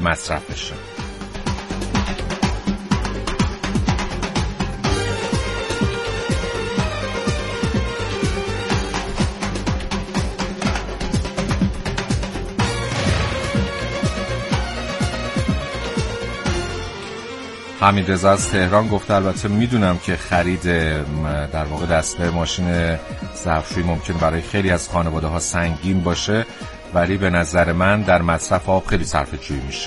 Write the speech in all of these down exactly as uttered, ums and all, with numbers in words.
مصرف بشه. حمیدرضا از تهران گفته البته میدونم که خرید در واقع دسته ماشین ظرفشویی ممکن برای خیلی از خانواده ها سنگین باشه، ولی به نظر من در مصرف آب خیلی صرفه‌جویی میشه.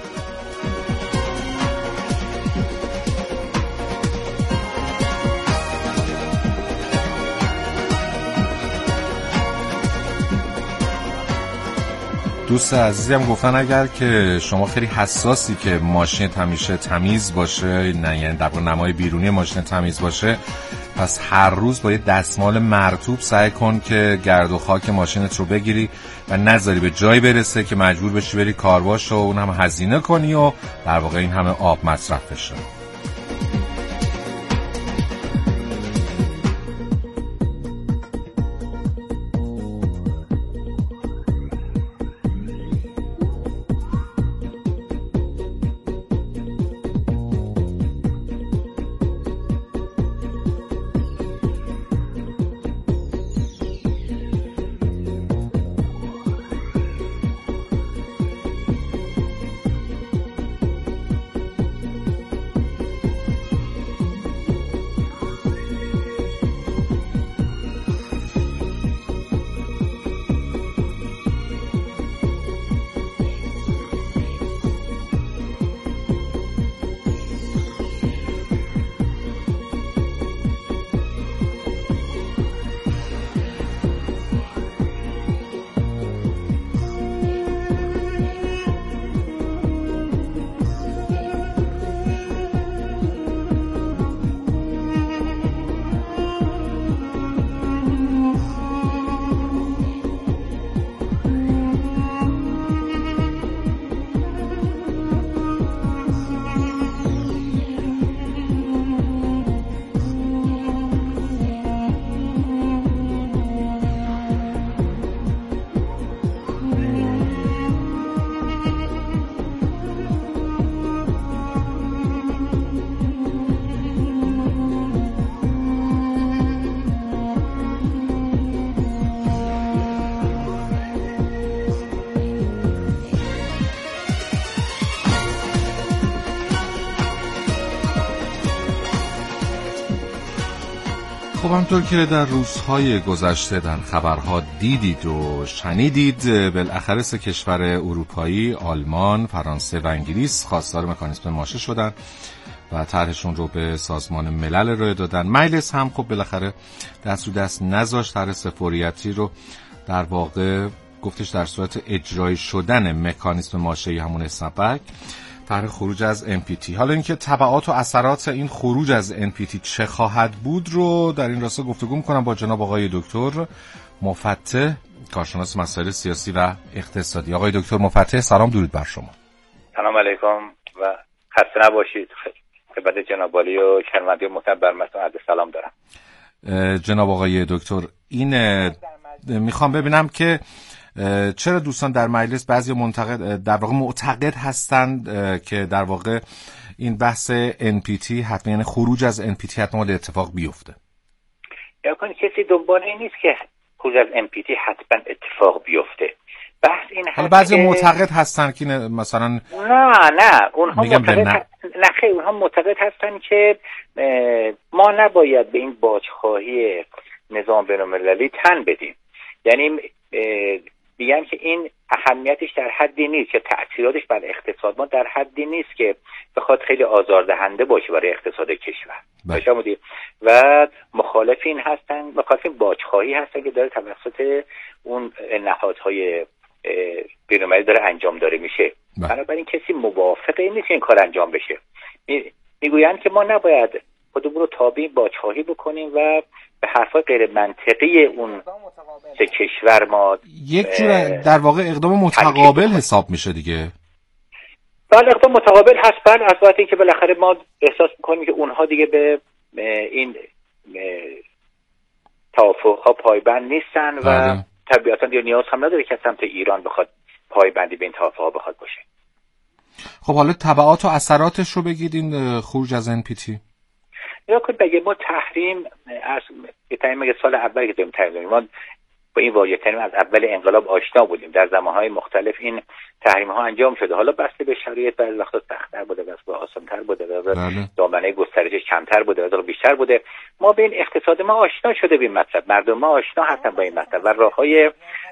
دوست عزیزم گفتن اگر که شما خیلی حساسی که ماشین همیشه تمیز باشه، نه یعنی در واقع نمای بیرونی ماشین تمیز باشه، پس هر روز با یه دستمال مرطوب سعی کن که گرد و خاک ماشینت رو بگیری و نذاری به جایی برسه که مجبور بشی بری کارواش و اون هم هزینه کنی و در واقع این همه آب مصرف بشه. خب همطور که در روزهای گذشته در خبرها دیدید و شنیدید، بالاخره سه کشور اروپایی، آلمان، فرانسه و انگلیس خواستار مکانیسم ماشه شدن و طرحشون رو به سازمان ملل ارائه دادن. مجلس هم خب بالاخره دست رو دست نذاشت، طرح سفاریتی رو در واقع گفتش در صورت اجرایی شدن مکانیسم ماشه‌ای همون اسنپ‌بک، طرح خروج از ان پی تی. حالا اینکه تبعات و اثرات این خروج از ان پی تی چه خواهد بود رو در این راستا گفتگو می‌کنم با جناب آقای دکتر مفتح، کارشناس مسائل سیاسی و اقتصادی. آقای دکتر مفتح سلام، درود بر شما. سلام علیکم و خسته نباشید. خدمت جناب عالی و شرمنده محترم برمتون عرض سلام دارم. جناب آقای دکتر، این میخوام ببینم که چرا دوستان در مجلس بعضی منتقد در واقع معتقد هستند که در واقع این بحث ان پی تی حتما، یعنی خروج از ان پی تی حتما باید اتفاق بیفته. یا کنید کسی دنبال این نیست که خروج از ان پی تی حتما اتفاق بیفته. بحث این هست. حالا بعضی که... معتقد هستن که مثلا نه نه اونها معتقد نه. هست... نه خیلی اونها معتقد هستن که ما نباید به این باجخواهی نظام بین‌المللی تن بدیم. یعنی میگن که این اهمیتش در حدی نیست که تأثیراتش بر اقتصاد ما در حدی نیست که بخواد خیلی آزاردهنده باشه برای اقتصاد کشور. باشه و مخالف این هستن، مخالف این باجخواهی هستن که داره توسط اون نهادهای بین‌المللی داره انجام داره میشه. بنابراین کسی موافق این نیست که این کار انجام بشه. میگویند که ما نباید خودمون رو تابع باجخواهی بکنیم و به حرفای غیر منطقی اون سه کشور ما یک جور در واقع اقدام متقابل حساب میشه دیگه. بله اقدام متقابل هست. بله از وقتی که بالاخره ما احساس میکنیم که اونها دیگه به این توافق‌ها پایبند نیستن و بله. طبیعتا دیگه نیاز هم نداره که سمت ایران بخواد پایبندی به این توافق‌ها بخواد باشه. خب حالا تبعات و اثراتش رو بگید این خروج از ان پی تی. یا که بگه ما تحریم از بهترین مگه سال اول که داریم تحریم ما با این واژه تحریم از اول انقلاب آشنا بودیم. در زمانهای مختلف این تحریم ها انجام شده، حالا بسته به شرایط بعضی وقتا سخت‌تر بوده، بعضی وقتا آسان‌تر بوده، بعضی دامنه گسترشش کمتر بوده، بعضی بیشتر بوده. ما به این اقتصاد ما آشنا شده به این مطلب، مردم ما آشنا هستن با این مطلب و راههای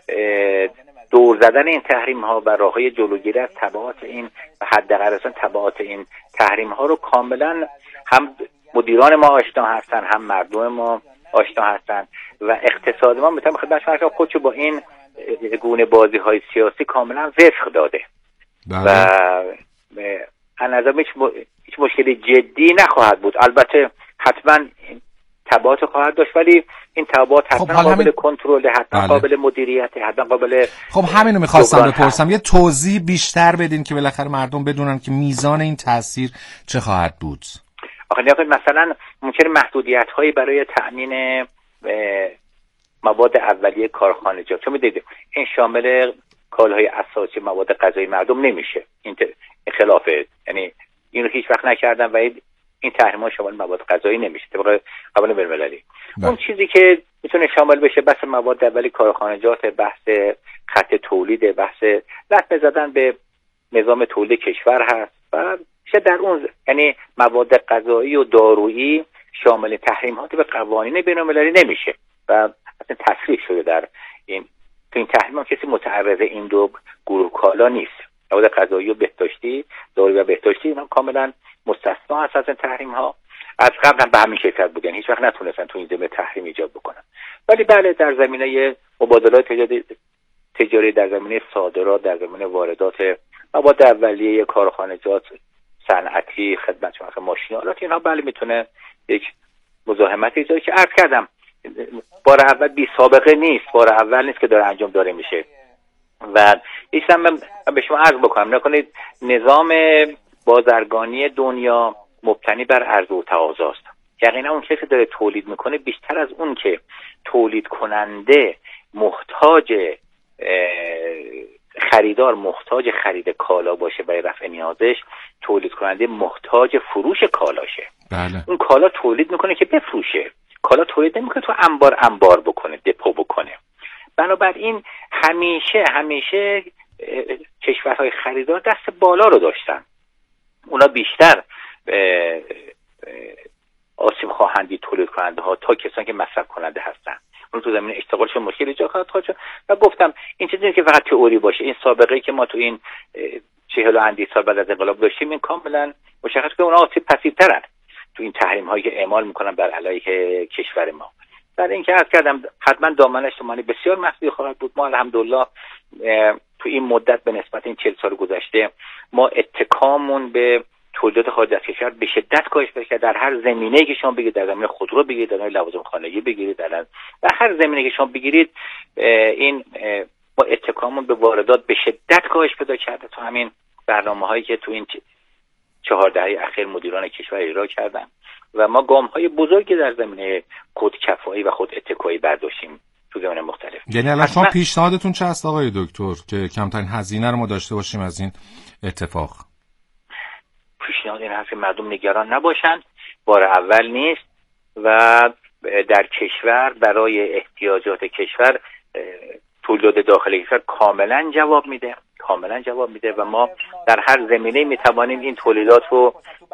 دور زدن این تحریم ها و راههای جلوگیری از تبعات این و حداقل تبعات این تحریم ها رو کاملا هم مدیران ما آشنا هستن، هم مردم ما آشنا هستن و اقتصاد ما میتونم خدمت شما خودشو با این گونه بازی های سیاسی کاملا وفق داده بله. و از نظر هیچ, م... هیچ مشکلی جدی نخواهد بود. البته حتما تبعات خواهد داشت، ولی این تبعات حتما خب قابل همین... کنترل، حتما بله. قابل مدیریت، حتما قابل. خب همینو میخواستم بپرسم، یه توضیح بیشتر بدین که بالاخره مردم بدونن که میزان این تاثیر چه خواهد بود. آخه نگاه مثلا ممکنه محدودیت هایی برای تأمین مواد اولیه کارخانجات، چون میدید این شامل کالاهای اساسی مواد غذایی مردم نمیشه، این خلافه، یعنی این رو هیچ وقت نکردن و این تحریم ها شامل مواد غذایی نمیشه طبق قوانین بین‌المللی. اون چیزی که میتونه شامل بشه بحث مواد اولیه کارخانجات، بحث خط تولید، بحث لطمه زدن به نظام تولید کشور هست و در اون یعنی مواد غذایی و دارویی شامل تحریمات به قوانین بین‌المللی نمیشه و اصلا تصریح شده در این تو این تحریم ها کسی متعرض این دو گروه کالا نیست. مواد غذایی و بهداشتی، دارویی و بهداشتی اینا کاملا مستثنا هست از این تحریم ها. از قبل هم به همین کیفیت بودن، هیچ وقت نتونستن تو این زمینه تحریم ایجاد بکنن. ولی بله در زمینه مبادلات تجاری تجاری در زمینه صادرات، در زمینه واردات مواد اولیه کارخانجات صنعتی، خدمت شما ماشین‌آلات، اینها بله میتونه یک مزاحمت ایجاد که عرض کردم بار اول بی سابقه نیست، بار اول نیست که داره انجام داره میشه و ایشون من به شما عرض بکنم نکنید نظام بازرگانی دنیا مبتنی بر عرضه و تقاضا است. یقینا اون کسی داره تولید میکنه بیشتر از اون که تولید کننده محتاج خریدار محتاج خرید کالا باشه برای رفع نیازش، تولید کننده محتاج فروش کالاشه. بله. اون کالا تولید میکنه که بفروشه، کالا تولید نمیکنه تو انبار انبار بکنه، دپو بکنه. بنابراین همیشه همیشه کشورهای خریدار دست بالا رو داشتن، اونا بیشتر آسیب خواهندی تولید کننده ها تا کسانی که مصرف کننده هستن. اون تو زمین اشتغالشون مشکل ایجاد خواهد شد و گفتم این چیزی نیست که فقط تئوری باشه. این سابقه‌ای که ما تو این چهل و اندی سال بعد از انقلاب داشتیم این کاملا مشخص که اونها آسیب پذیرترن تو این تحریم هایی که اعمال میکنن بر علیه کشور ما. برای اینکه عرض کردم حتما دامنه اجتماعی بسیار مسئولی خواهد بود. ما الحمدلله تو این مدت به نسبت این چهل سال گذشته ما اتکامون به تولیدات خارج از کشور به شدت کاهش پیدا کرد. در هر زمینه‌ای که شما بگید، در زمینه خودرو بگید، در زمینه لوازم خانگی بگیرید، در در هر زمینه‌ای که شما بگیرید این ما اتکامون به واردات به شدت کاهش پیدا کرده. تو همین برنامه‌هایی که تو این چهار دهه اخیر مدیران کشور اجرا کردن و ما گام‌های بزرگی در زمینه خودکفایی و خود اتکایی برداشتیم تو زمینه مختلف. یعنی الان شما پیشنهادتون چه است آقای دکتر که کمترین هزینه رو ما داشته باشیم از این اتفاق؟ پیشنهاد این هست که مردم نگران نباشند، بار اول نیست و در کشور برای احتیاجات کشور تولید داخلی کشور کاملا جواب میده، کاملا جواب میده و ما در هر زمینه میتوانیم این تولیدات رو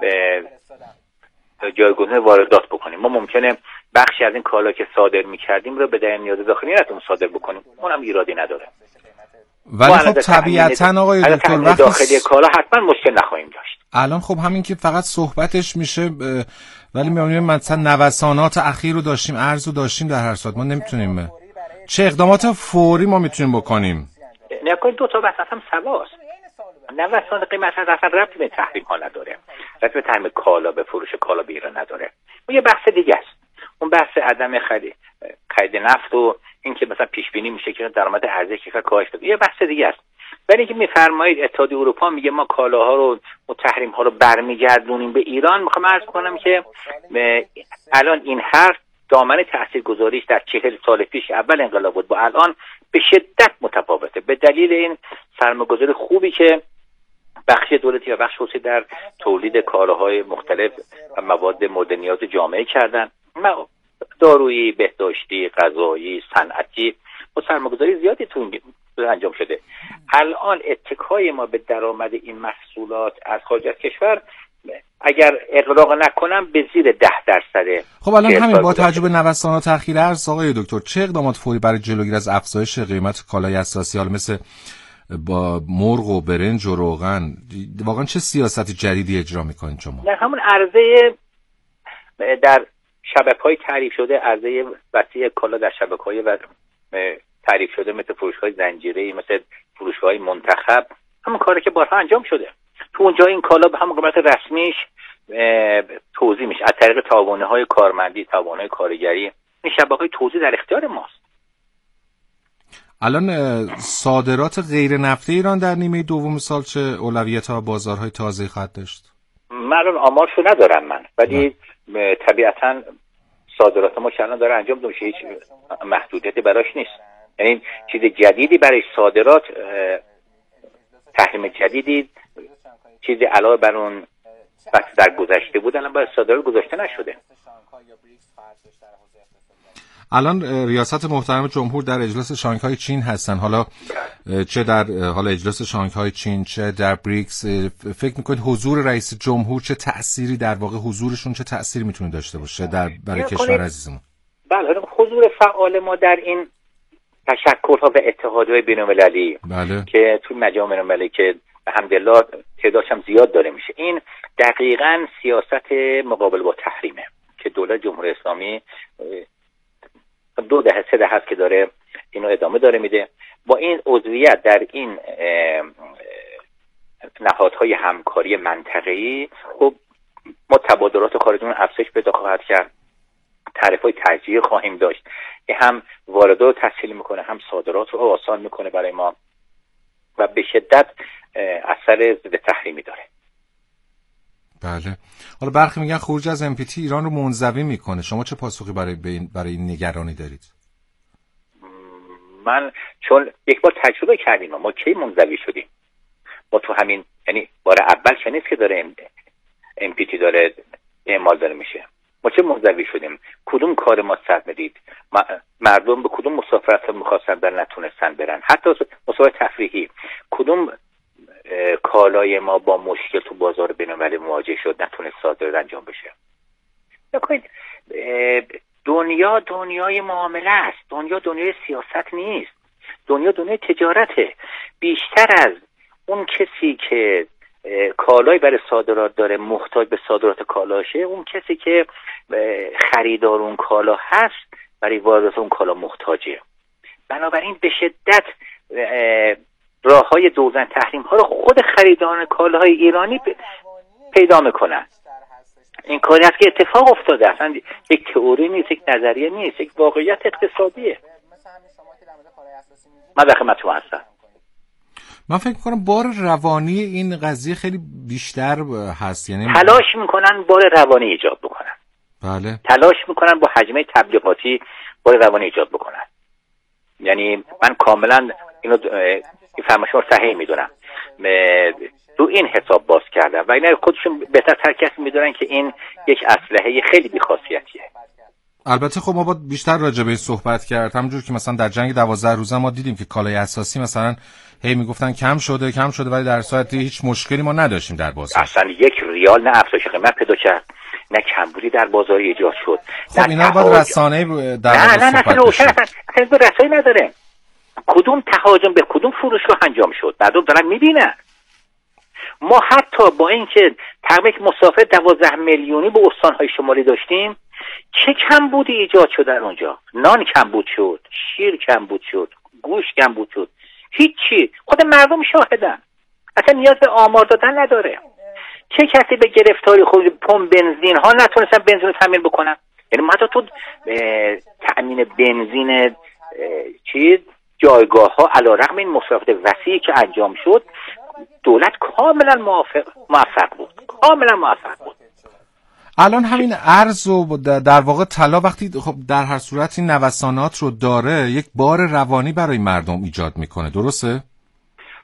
جایگزین واردات بکنیم. ما ممکنه بخشی از این کالا که صادر میکردیم رو به دلیل نیاز داخلی نتونیم صادر بکنیم، اونم ایرادی نداره. ولی خب طبیعتاً آقای دکتر وقتی داخلی کالا حتما مشکل نخواهیم داشت. الان خب همین که فقط صحبتش میشه ب... ولی میبینیم مثلا نوسانات اخیر رو داشتیم، ارز رو داشتیم در هر ساعت، ما نمیتونیم. چه اقدامات فوری ما میتونیم بکنیم؟ نکنید دو تا وسط هم سواست. نوسان قیمت از اصلا ربطی به تحریم ها نداره، ربطی به تحریم کالا به فروش کالا به ایران نداره. اون یه بحث دیگه است. اون بحث عدم خرید خرید نفت و اینکه مثلا پیش بینی میشه که درآمد ارزی کشور کاهش پیدا کنه، یه بحث دیگه است. ولی اینکه میفرمایید اتحادیه اروپا میگه ما کالاها رو و تحریم ها رو برمیگردونیم به ایران، میخوام عرض کنم که الان این حرف دامنه تاثیرگذاریش در چهل سال پیش اول انقلاب بود با الان به شدت متفاوته، به دلیل این سرمایه‌گذاری خوبی که بخش دولتی و بخش خصوصی در تولید کالاهای مختلف و مواد مورد نیاز جامعه کردن. دارویی، بهداشتی، غذایی، صنعتی و سرمایه‌گذاری زیادی تو انجام شده. الان اتکای ما به درآمد این محصولات از خارج از کشور اگر اغراق نکنم به زیر ده درصده. خب الان همین با توجه به نوسانات اخیر ارز آقای دکتر، چه اقدامات فوری برای جلوگیری از افزایش قیمت کالای اساسی حالا مثل با مرغ و برنج و روغن، واقعا چه سیاستی جدیدی اجرا میکنید شما؟ در همون عرضه در شبکه‌های تعریف شده، عرضه وسیع کالا در شبکه‌های و تعریف شده مثل فروشگاه‌های زنجیره‌ای، مثل فروشگاه‌های منتخب، همون کاری که بارها انجام شده. تو اونجا این کالا به همون قیمت رسمیش توزیع میشه از طریق تعاونی‌های کارمندی، تعاونی‌های کارگری. این شبکه‌های توزیع در اختیار ماست. الان صادرات غیر نفتی ایران در نیمه دوم سال چه اولویت‌ها و بازارهای تازه‌ای خواهد داشت؟ من الان آمارشو ندارم من، ولی طبیعتاً صادرات ما الان داره انجام میشه، هیچ محدودیتی براش نیست. یعنی چیز جدیدی برای صادرات، تحریم جدیدی، چیزی علاوه بر اون وقتی در گذشته بود الان برای صادرات گذاشته نشده. الان ریاست محترم جمهور در اجلاس شانگهای چین هستن، حالا چه در حالا اجلاس شانگهای چین چه در بریکس، فکر میکنید حضور رئیس جمهور چه تأثیری در واقع حضورشون چه تأثیری میتونه داشته باشه در برای کشور عزیزمون؟ بله، حضور فعال ما در این تشکل‌ها و اتحادهای بین‌المللی بله. که تو مجامع بین‌المللی که الحمدلله تعدادش هم زیاد داره میشه، این دقیقاً سیاست مقابل با تحریمه که دولت جمهوری اسلامی دو دهه سه دهه است که داره اینو ادامه داره میده. با این عضویت در این نهادهای همکاری منطقه‌ای خب ما تبادلات خارجی افزایش پیدا خواهد کرد، تعرفه‌های ترجیحی خواهیم داشت که هم واردات رو تسهیل میکنه هم صادرات رو آسان میکنه برای ما و به شدت اثر ضد تحریمی داره. بله. حالا برخی میگن خروج از ام پی تی ایران رو منزوی میکنه، شما چه پاسخی برای این برای این نگرانی دارید؟ من چون یک بار تجربه کردیم، ما کی منزوی شدیم؟ ما تو همین یعنی بار اول که نیست که داره ام پی تی داره اعمال داره میشه، ما چه منزوی شدیم؟ کدوم کار ما صد میدید؟ مردم به کدوم مسافرت ها میخواستن برن نتونستن برن؟ حتی مسافرت تفریحی کدوم کالای ما با مشکل تو بازار بین‌المللی مواجه شد نتونست صادرات انجام بشه؟ نکنید دنیا دنیای معامله است، دنیا دنیای سیاست نیست، دنیا دنیای تجارته. بیشتر از اون کسی که کالای برای صادرات داره محتاج به صادرات کالاشه، اون کسی که خریدار اون کالا هست برای واردات اون کالا محتاجه. بنابراین به شدت راه های دوزن تحریم ها رو خود خریداران کالاهای ایرانی پیدا میکنن. این کاری است که اتفاق افتاده، اصلا یک تئوری نیست، یک نظریه نیست، یک واقعیت اقتصادیه. من در خدمتتون هستم. من فکر میکنم بار روانی این قضیه خیلی بیشتر هست، یعنی تلاش میکنن بار روانی ایجاد بکنن. بله. تلاش میکنن با حجمه تبلیغاتی بار روانی ایجاد بکنن. یعنی من کاملا اینو این فرمایشات رو صحیح میدونم، رو این حساب باز کردم و اینا خودشون بهتر تر کسی میدونن که این یک اسلحه خیلی بی‌خاصیتیه. البته خب ما با بیشتر راجع به این صحبت کرد، همونجور که مثلا در جنگ دوازده روزه ما دیدیم که کالای اساسی مثلا هی میگفتن کم شده کم شده ولی در صورتی هیچ مشکلی ما نداشتیم در بازار. اصلا یک ریال نه افزایش قیمت پیدا کرد نه کمبودی در بازار ایجاد شد. خب اینا باید رسانه‌ای در نه نه نه اصلا اصلا رسانه‌ای نداره. کدوم تهاجم به کدوم فروشگاه انجام شد مردم دارن میبینن. ما حتی با اینکه تقریبا مسافر دوازده میلیونی به استانهای شمالی داشتیم، چه کمبودی ایجاد شد در اونجا؟ نان کمبود شد، شیر کمبود شد، گوشت کمبود شد، هیچی. خود مردم شاهدن، اصلا نیاز به آمار دادن نداره. چه کسی به گرفتاری خود پمپ بنزین ها نتونستن بنزین رو تامین بکنن؟ یعنی ما حتی تو تامین بنزین چیز جایگاه ها علیرغم این مسافت وسیعی که انجام شد دولت کاملا موافق موفق بود، کاملا موفق بود. الان همین ارز و در واقع طلا وقتی خب در هر صورت این نوسانات رو داره یک بار روانی برای مردم ایجاد میکنه، درسته؟ حتما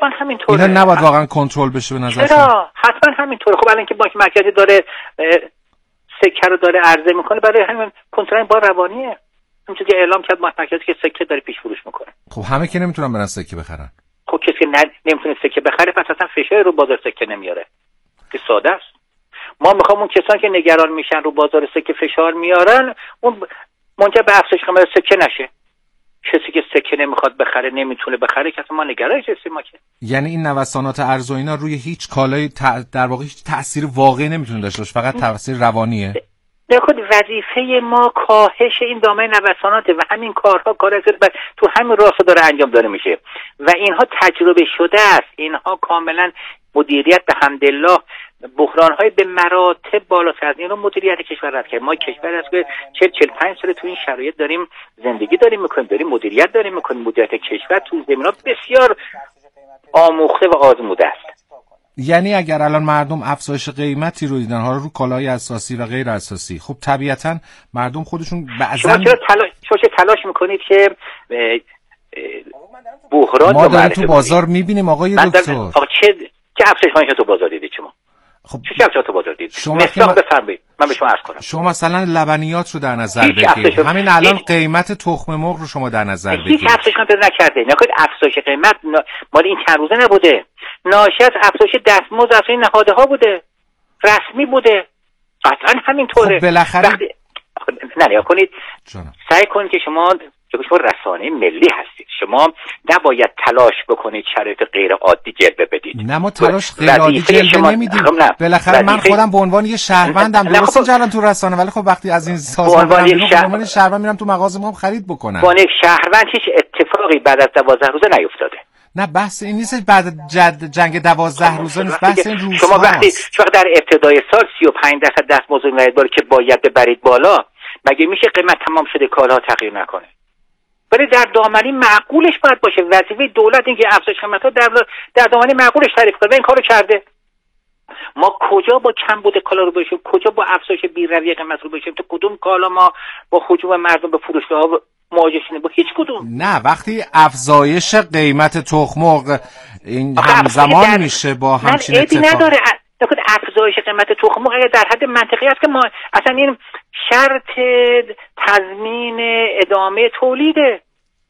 حتما همینطوره. اینا نباید واقعا کنترل بشه به نظر؟ چرا؟ حتما همینطوره. خب الان که بانک مرکزی داره سکه رو داره عرضه میکنه، برای همین کنترل با روانیه. همونجوری که اعلام کرد بانک مرکزی که سکه داره پیش فروش میکنه. خب همه که نمیتونن برن سکه بخرن. خب کسی که نمیتونه سکه بخره پس اصلا فشار رو بازار سکه نمیاره. که ساده است. ما میخوام اون کسانی که نگران میشن رو بازار سکه فشار میارن، اون منجر به افزایش قیمت سکه نشه. کسی که سکه نمیخواد بخره، نمیتونه بخره، که ما نگرانش هستیم. ما که یعنی این نوسانات ارز و اینا روی هیچ کالای ت... در واقع هیچ تأثیر واقعی نمیتونه داشته باشه، فقط تأثیر روانیه. در خود وظیفه ما کاهش این دامنه نوساناته و همین کارها کار است تو همین راستا داره انجام داده میشه و اینها تجربه شده است. اینها کاملا مدیریت به حمدالله بحران‌های به مراتب بالاتر از این رو مدیریت کشور رد کرد. ما کشور است که چهل چهل و پنج سال تو این شرایط داریم زندگی داریم میکنیم، داریم مدیریت داریم میکنیم. مدیریت کشور تو زمینه‌ها بسیار آموخته و آزموده است. یعنی اگر الان مردم افزایش قیمتی رو دیدن، حالا رو کالای اساسی و غیر اساسی، خب طبیعتاً مردم خودشون بعضن شما چرا تلاش شما چه تلاش میکنید که بحران ما داریم تو بازار میبینیم آقای دکتر؟ آقا چه چه افزایشی که تو بازار دیدید شما؟ خب چه افزایشی تو بازار دیدید؟ شما مثلا بفرمایید من به شما عرض کنم. شما مثلا لبنیات رو در نظر بگیرید. همین الان هیچ... قیمت تخم مرغ رو شما در نظر بگیرید. هیچ افزایشی هم پیدا نکرده. نکنید افزایش قیمت مال این چند روزه نبوده. ناشی از افزایش دستمزد از این نهاده ها بوده. رسمی بوده. قطعا همینطوره. خب بالاخره وقتی... نه نیا کنید. جانم. سعی کنید که شما شما رسانه ملی هستید. شما نباید تلاش بکنید شرایط غیر عادی جلوه بدید. نه ما تلاش غیر عادی جلوه نمیدیم. بالاخره من خودم به عنوان یه شهروندم درست اینجا تو رسانه، ولی خب وقتی از این سازمان به عنوان شهروند میرم تو مغازه ما خرید بکنم. با یک شهروند هیچ اتفاقی بعد از دوازده روزه نیفتاده. نه بحث این نیست بعد جد جنگ دوازده روزه نیست، بحث این روزها. شما وقتی شما در ابتدای سال سی و پنج درصد دستمزد میاد که باید ببرید بالا، مگه میشه قیمت تمام شده کالاها تغییر نکنه؟ ولی در دامنه معقولش باید باشه. وظیفه دولت این که افزایش قیمت‌ها در در دامنه معقولش تعریف کنه. این کارو کرده. ما کجا با کمبود کالا رو بشیم، کجا با افزایش بی‌رویه قیمت رو بشیم؟ تو کدوم کالا ما با هجوم مردم به فروشگاه‌ها مواجه شدیم؟ با هیچ کدوم. نه وقتی افزایش قیمت تخم مرغ این همزمان میشه با همچین اتفاقی نداره. نکن افزایش قیمت تخم مرغ در حد منطقی است که ما اصلا این شرط تضمین ادامه تولیده.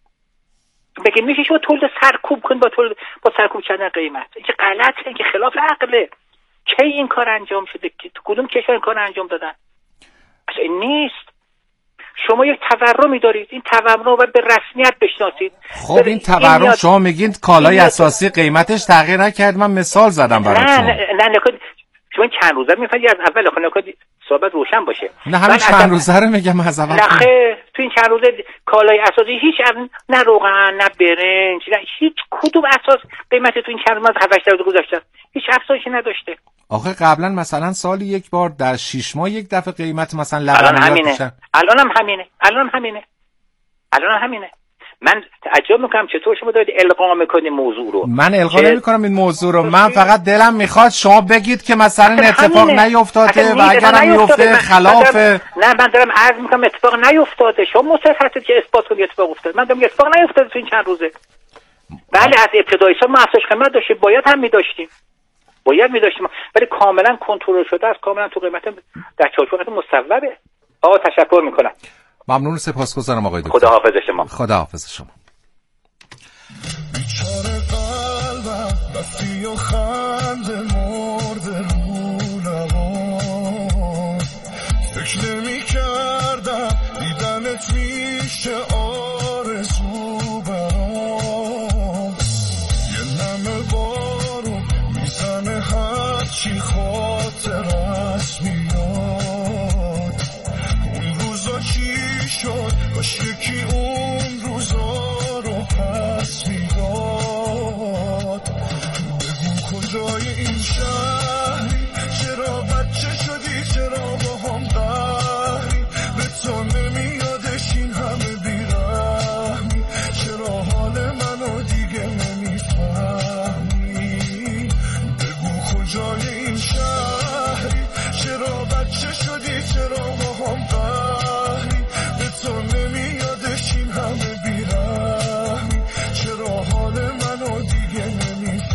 بگه میشه شما تولید سرکوب کن با تولید با سرکوب کردن قیمت. این که غلطه، این که خلاف عقله. کی این کار انجام شده؟ تو کدوم کشور این کار انجام دادن؟ اصلا این نیست. شما یک تورمی دارید، این تورم رو باید به رسمیت بشناسید. خب این تورم این شما میگین کالای اساسی قیمتش تغییر نکرد. من مثال زدم براتون. نه نه نه شما چند روزه میفهمید از اول خونه صحبت روشن باشه. نه همین چند روزه رو میگم از اول. نه خیر تو این چند روزه کالای اساسی هیچ نه روغن نه برنج نه هیچ کدوم اساس قیمت تو این چند روز هفت هشت روز گذشته هیچ افزایشی نداشته. آخه قبلا مثلا سالی یک بار در شش ماه یک دفعه قیمت مثلا لبنیات میشه. الان هم همینه. الان هم همینه. الان هم همینه. من تعجب میکنم چطور شما دارید القا میکنید موضوع رو. من القا نمیکنم این موضوع رو. من فقط دلم میخواد شما بگید که مثلا اتفاق نیفتاده و اگرم میفته خلاف. نه من دارم عرض میکنم اتفاق نیفتاده. شما مصر هستید که اثبات کنید اتفاق افتاده. من دارم اتفاق نیفتاده تو این چند روزه. بله از ابتدای سال ما افزایش قیمت داشتیم، باید هم میداشتیم. باید میداشتیم ولی کاملا کنترل شده است. کاملا تو قیمت در چارچوب مصوبه. آقا تشکر میکنم. ممنون، سپاسگزارم آقای دکتر. خدا حافظ شما. خدا حافظ شما. بیچاره قلبم رفتی و خنده مرده رو لبان، فکر نمی کردم دیدنت میشه آرزو برام، یه نمه بارون میزنه هرچی خاطرت میاد، اون روزا چی شد باش یکی اون روزا رو پس میداد، بگو کجای این شهری، چرا بچه شدی، چرا با هم قهری، به تو نمیادش این همه بیرحمی، چرا حال منو دیگه نمیفهمی، بگو کجای این شهری، چرا بچه شدی، چرا با هم قهری، به تو نمیادش این همه بیرحمی، چرا حال منو دیگه نمیفهمی.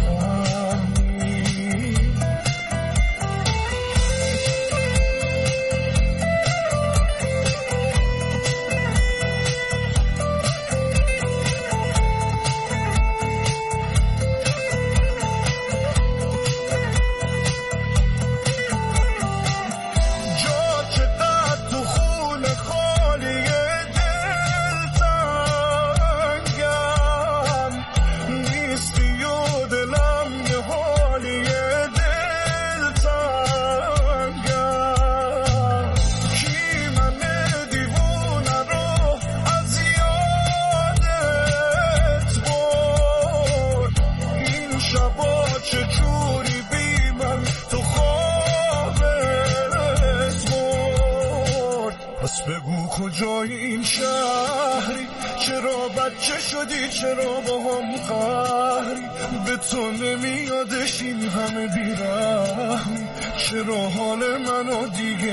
کجای این شهری؟ چرا بچه شدی؟ چرا با هم قهری؟ به تو نمیادش این همه بیرحمی؟ چرا حال منو دیگه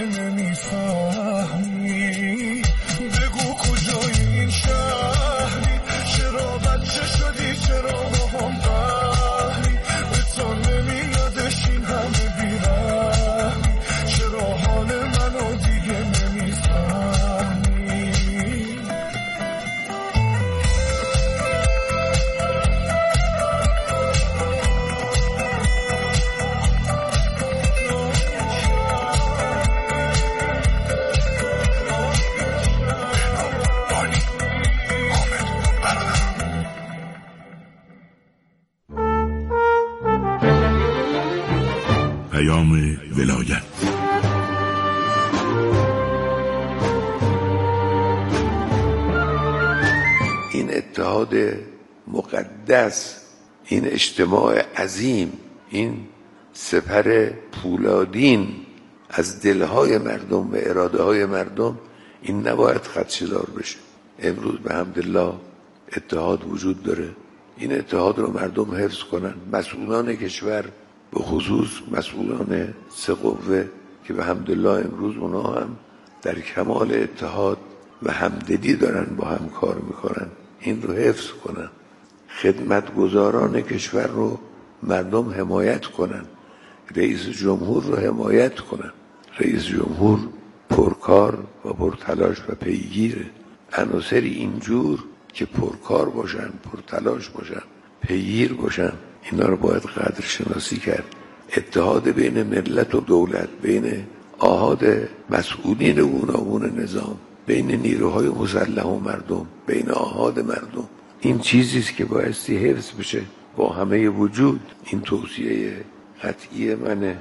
نمیفهمی؟ بگو کجای این شهری؟ چرا بچه شدی؟ چرا با هم قهری؟ به تو نمیادش این همه بیرحمی؟ چرا حال منو دیگه نمیفهمی؟ پیام ولایت. این اتحاد مقدس، این اجتماع عظیم، این سپر پولادین از دلهای مردم و اراده های مردم، این نباید خدشه‌دار بشه. امروز به حمدالله اتحاد وجود داره. این اتحاد رو مردم حفظ کنن. مسئولان کشور، به خصوص مسئولان سه قوه که به حمدالله امروز اونا هم در کمال اتحاد و همدلی دارن با هم کار میکنن، این رو حفظ کنن. خدمتگزاران کشور رو مردم حمایت کنن. رئیس جمهور رو حمایت کنن. رئیس جمهور پرکار و پرتلاش و پیگیره. عناصری اینجور که پرکار باشن، پرتلاش باشن، پیگیر باشن، اینا رو باید قدر شناسی کرد. اتحاد بین ملت و دولت، بین آحاد مسئولین گوناگون نظام، بین نیروهای مسلح و مردم، بین آحاد مردم، این چیزیست که بایستی حفظ بشه با همه وجود. این توصیه قطعی منه.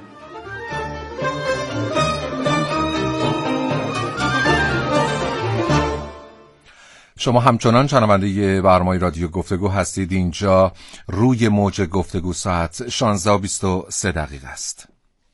شما همچنان شنونده برنامه رادیو گفتگو هستید. اینجا روی موج گفتگو ساعت شانزده و بیست و سه دقیقه است.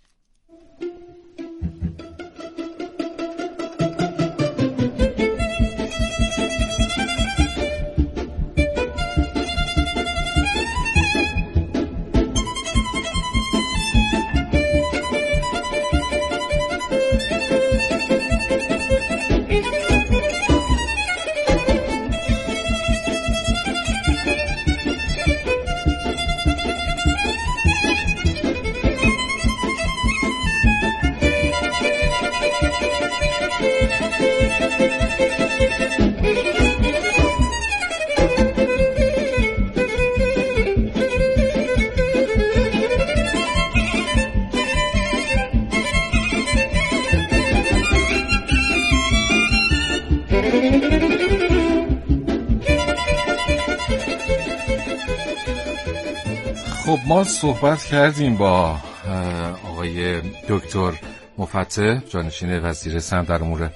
خب ما صحبت کردیم با آقای دکتر مفتح جانشین وزیر سمت در امور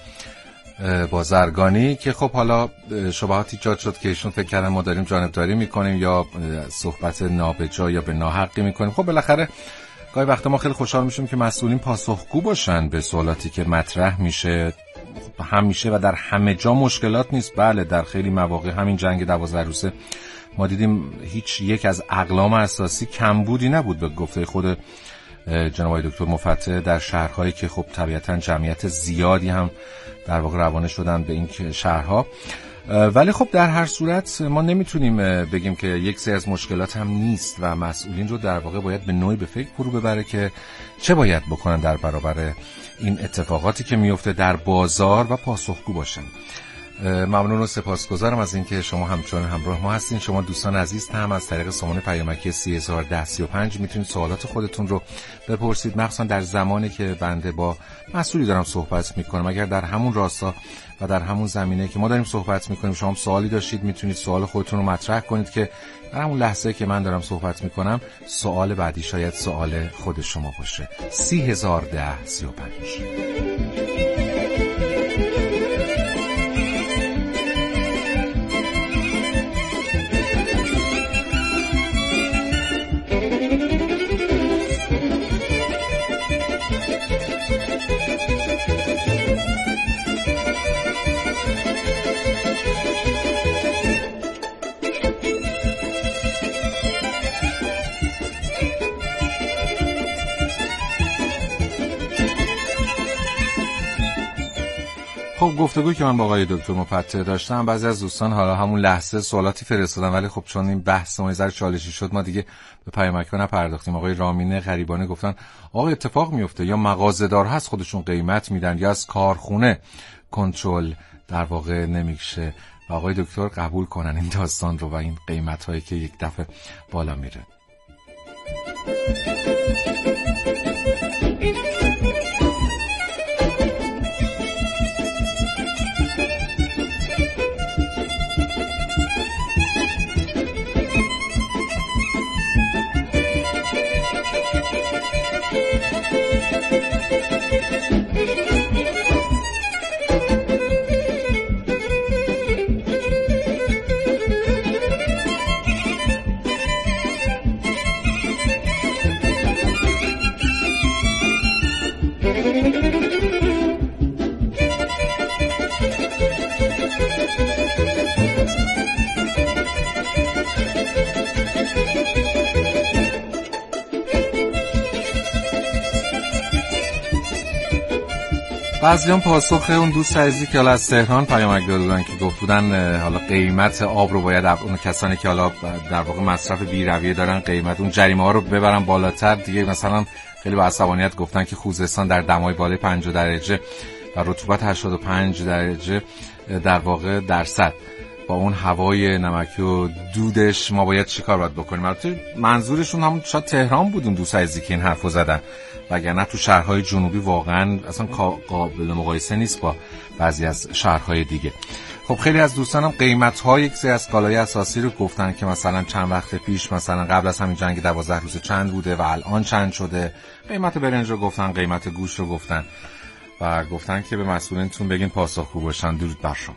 بازرگانی که خب حالا شبهات ایجاد شد که ایشون فکر کردن ما داریم جانبداری میکنیم یا صحبت نابجا یا به ناحقی میکنیم. خب بالاخره گاهی وقتا ما خیلی خوشحال میشیم که مسئولین پاسخگو باشن به سوالاتی که مطرح میشه. همیشه و در همه جا مشکلات نیست. بله در خیلی مواقع همین جنگ دوازده روزه ما دیدیم هیچ یک از اقلام اساسی کمبودی نبود به گفته خود جناب دکتر مفتح در شهرهایی که خب طبیعتاً جمعیت زیادی هم در واقع روانه شدن به این شهرها. ولی خب در هر صورت ما نمیتونیم بگیم که یک سری از مشکلات هم نیست و مسئولین رو در واقع باید به نوعی به فکر فرو ببره که چه باید بکنن در برابر این اتفاقاتی که میفته در بازار و پاسخگو باشن. ممنون و سپاسگزارم از اینکه شما همچنان همراه ما هستین. شما دوستان عزیز هم از طریق سامان پیامکی سی هزار و ده سی و پنج میتونید سوالات خودتون رو بپرسید، مخصوصا در زمانی که بنده با مسئولی دارم صحبت میکنم. اگر در همون راستا و در همون زمینه که ما داریم صحبت میکنیم شما سوالی داشتید، میتونید سوال خودتون رو مطرح کنید که در همون لحظه که من دارم صحبت میکنم سوال بعدی شاید سوال خود شما باشه. سی هزار و ده سی و پنج. خب گفتگویی که من با آقای دکتر مفتح داشتم، بعضی از دوستان حالا همون لحظه سوالاتی فرستادن، ولی خب چون این بحث ما یه ذره چالشی شد ما دیگه به پیامک‌ها نپرداختیم. آقای رامین غریبانی گفتن آقا اتفاق میفته یا مغازه‌دار هست خودشون قیمت میدن یا از کارخونه کنترل در واقع نمیشه و آقای دکتر قبول کنن این داستان رو و این قیمت‌هایی که یک دفعه بالا میره. بعضیان پاسخ اون دوست عزیزی که حالا از تهران پیامک داده بودن که گفت بودن حالا قیمت آب رو باید اون کسانی که حالا در واقع مصرف بی‌رویه دارن قیمت اون جریمه ها رو ببرن بالاتر دیگه. مثلا خیلی با عصبانیت گفتن که خوزستان در دمای بالای پنجاه درجه و رطوبت هشتاد و پنج درجه در واقع درصد با اون هوای نمکی و دودش ما باید چیکار باید بکنیم. البته منظورشون همون شاید تهران بود اون دوست عزیزی که این حرفو زدن، وگرنه تو شهرهای جنوبی واقعا اصلا قابل مقایسه نیست با بعضی از شهرهای دیگه. خب خیلی از دوستانم قیمت‌های یک سری از کالای اساسی رو گفتن که مثلا چند وقت پیش مثلا قبل از همین جنگ دوازده روز چند بوده و الان چند شده. قیمت برنج رو گفتن، قیمت گوشت رو گفتن و گفتن که به مسئولینتون بگین پاسخگو باشن. درود بر شما.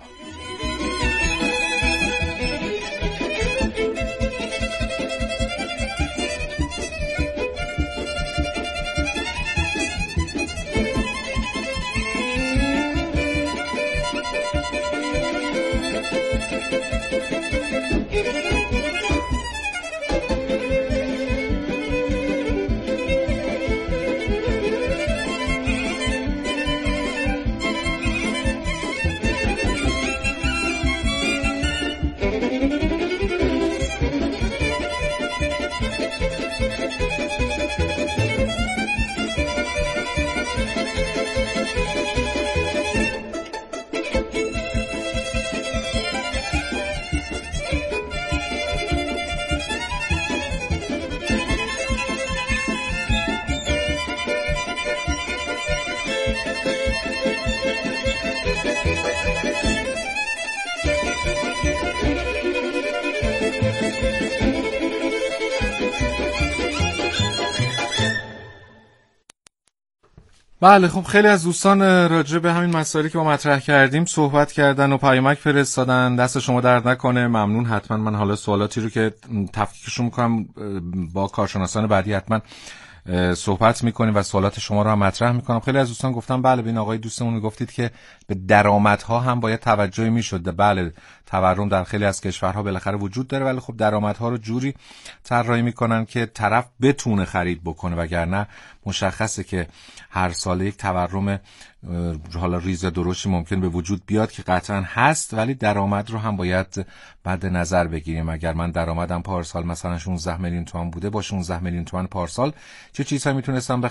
بله خب خیلی از دوستان راجع به همین مسائلی که ما مطرح کردیم صحبت کردن و پیامک فرستادن. دست شما درد نکنه، ممنون. حتما من حالا سوالاتی رو که تفکیکشون میکنم با کارشناسان بعدی حتما صحبت میکنیم و سوالات شما رو هم مطرح میکنم. خیلی از دوستان گفتن بله به این آقای دوستمون میگفتید که به درآمدها هم باید توجه میشد. بله تورم در خیلی از کشورها بالاخره وجود داره، ولی خب درآمدها رو جوری طراحی میکنن که طرف بتونه خرید بکنه، وگرنه مشخصه که هر سال یک تورم حالا ریز یا درشتی ممکن به وجود بیاد که قطعا هست، ولی درآمد رو هم باید مد نظر بگیریم. اگر من درآمدم پارسال مثلا شانزده میلیون تومان بوده، با شانزده میلیون تومان پارسال چه چیزهایی میتونستم